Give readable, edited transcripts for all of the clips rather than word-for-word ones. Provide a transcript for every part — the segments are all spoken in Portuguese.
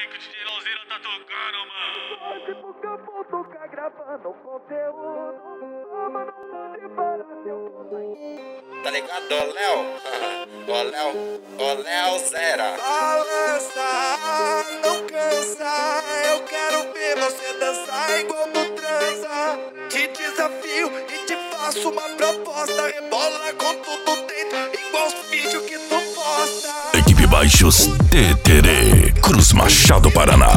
aí que o DJ Lauzeira tá tocando, mano. Tipo que eu vou tocar gravando conteúdo. Mas não pode parar se eu for. Tá ligado, ô Léo? Ô Léo Zera. Balança, não cansa. Eu quero ver você dançar igual tu transa. Te desafio e te faço uma proposta. Rebola com tudo dentro, igual os vídeos que tu posta. Equipe Baixos TTR, Cruz Machado, Paraná.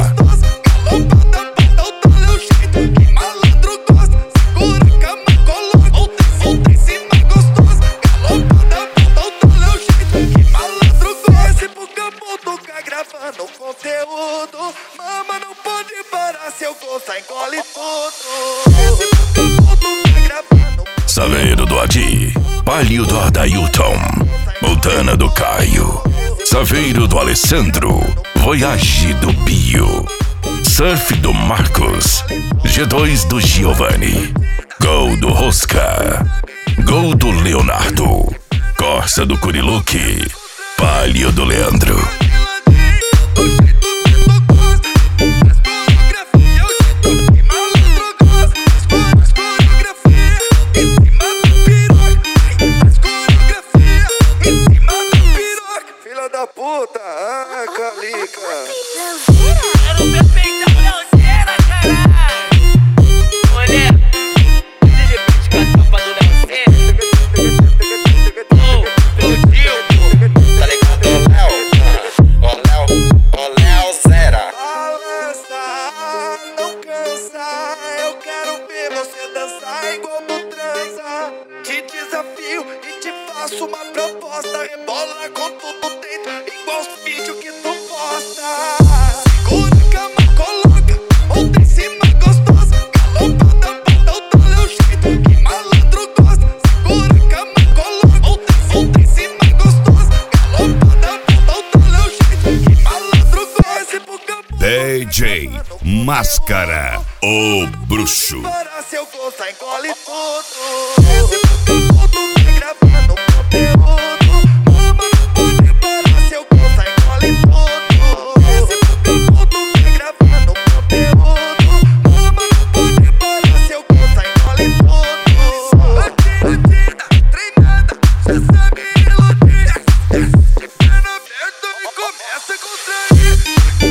Conteúdo, mama não pode parar, se eu gostar engole tudo. Esse puto tá gravando. Saveiro do Adi, Palio do Adailton, Montana do Caio, Saveiro do Alessandro, Voyage do Bio, Surf do Marcos, G2 do Giovanni, Gol do Rosca, Gol do Leonardo, Corsa do Curiluque, Palio do Leandro. Puta, calica. Quero ver peitão Lauzeira, caralho. Olha, de repente com a tampa do Lauzeira. Do Gil. Tá ligado, ô Léo Zera. Balança, não cansa. Eu quero ver você dançar igual tu transa. Te desafio e te faço uma proposta. Rebola com tudo dentro, igual os vídeos que tu posta. Segura a cama, coloca outra em cima gostosa. Galopada, bota o dole é o jeito que malandro gosta. Segura a cama, coloca outra em cima gostosa. Galopada, bota o dole é o jeito que malandro gosta. DJ Máscara, o bruxo. Para se eu gostar engole tudo. Esse puto tá gravando conteúdo. Mama não pode parar se eu gostar engole tudo. Esse puto tá gravando conteúdo. Mama não pode parar se eu gostar engole tudo. Batida, treinada, já sabe iludir. Perna aberta e começa a contrair.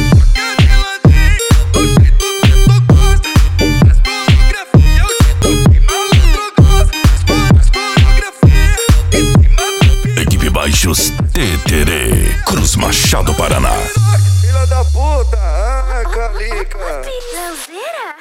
Baixos TTR, Cruz Machado, Paraná. Filha da puta, calica. Lauzeira?